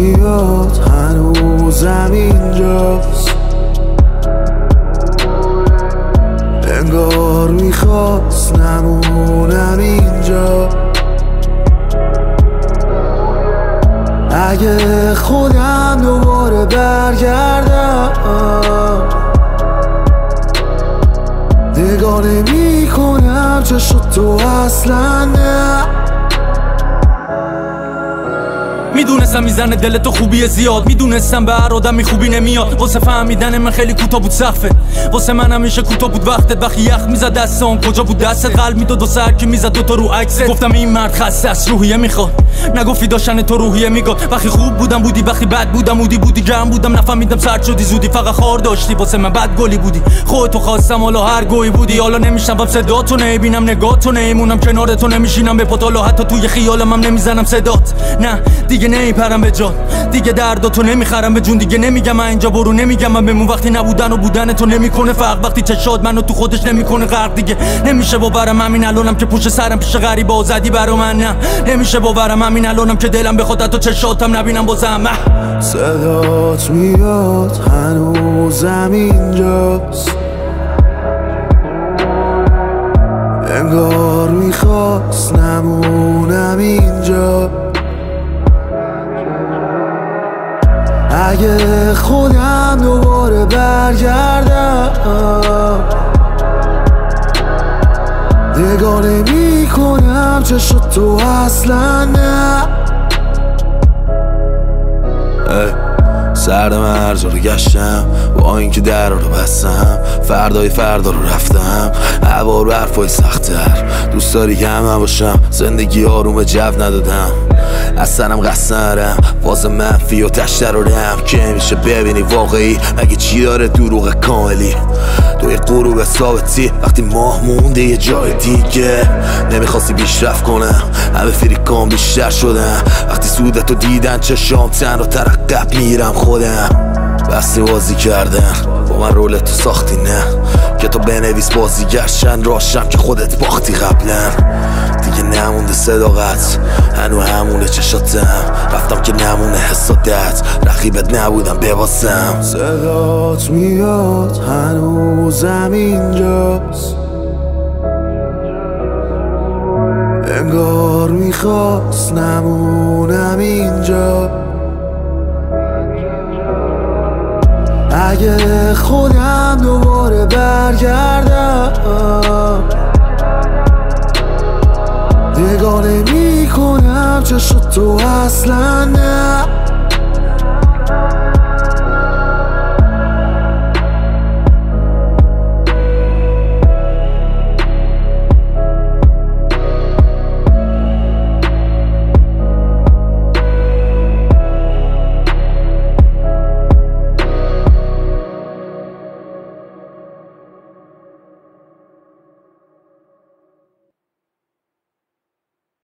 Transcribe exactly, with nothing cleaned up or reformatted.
میاد هنوزم اینجاست، انگار میخواست نمونم اینجا. اگه خودم دوباره برگردم نگاه نمی کنم چشم تو اصلا نه. میدونستم میزنه دل تو خوبی زیاد، میدونستم به هر آدمی خوبی نمیاد. واسه فهمیدن من خیلی کوتاه بود سقفت، واسه من همیشه کوتاه بود وقتت. وقتی یخ میزد دستام کجا بود دستت؟ قلب میداد و سر که میزد دوتا رو عکست. گفتم این مرد خسته است روحیه میخواد، نگفتی داشتن تو روحیه میگاد. وقتی خوب بودم بودی، وقتی بد بودم بودی بودی گرم بودم نفهمیدم سرد شدی زودی. فقط خار داشتی واسه من بد گلی بودی، خودتو خواستم حالا هر گویی بودی. حالا نمیشنوم صداتو، نمیبینم نگاهتو، نمیمونم کنارتو، نمیشینم به پاتالو، حتی توی خیالم هم نمیزنم صدات. نه دیگه نمیپرم به جان، دیگه درداتو نمیخرم به جون. دیگه نمیگم من اینجا برو، نمیگم من بمون. وقتی نبودن و بودن تو نمیکنه فرق، وقتی چشاد منو تو خودش نمیکنه غرق. دیگه نمیشه باورم همین الانم که پشت سرم پیش غریبا زدی برا من. نه نمیشه باورم همین الانم که دلم بخواد تو چشاتم نبینم بازم. صدات میاد هنوزم اینجاست، انگار میخواست نمونم اینجا. اگه خودم دوباره برگردم نگاه نمی کنم چشم تو اصلا نه. سردم هر جا رو گشتم با اینکه در رو بستم، فردای فردا رو رفتم هوا رو حرفای سخت‌تر. دوست داری که هم باشم، زندگی آروم جو ندادم، اصلا هم قصد ندارم واسه منفی و تشتر رو رم که میشه ببینی واقعی مگه چی داره دروغ کاملی. توی غروب ثابتی وقتی ماه مونده یه جای دیگه، نمیخواستی پیشرفت کنم همه فریکان بیشتر شدن. وقتی سودتو دیدن چشام تن رو ترقب میرم خودم. بستی بازی کردن با من رولتو ساختی، نه که تو بنویس بازیگر چند راشم که خودت باختی قبلا. دیگه نمونده صداقت هنو همونه چشاتم، رفتم که نمونه حسادت رقیبت نبودم بباسم. صدات میاد هنوزم اینجاست، انگار میخواست نمونم اینجا. اگه خودم دوباره برگردم نگاه نمی کنم چشم تو اصلا نه.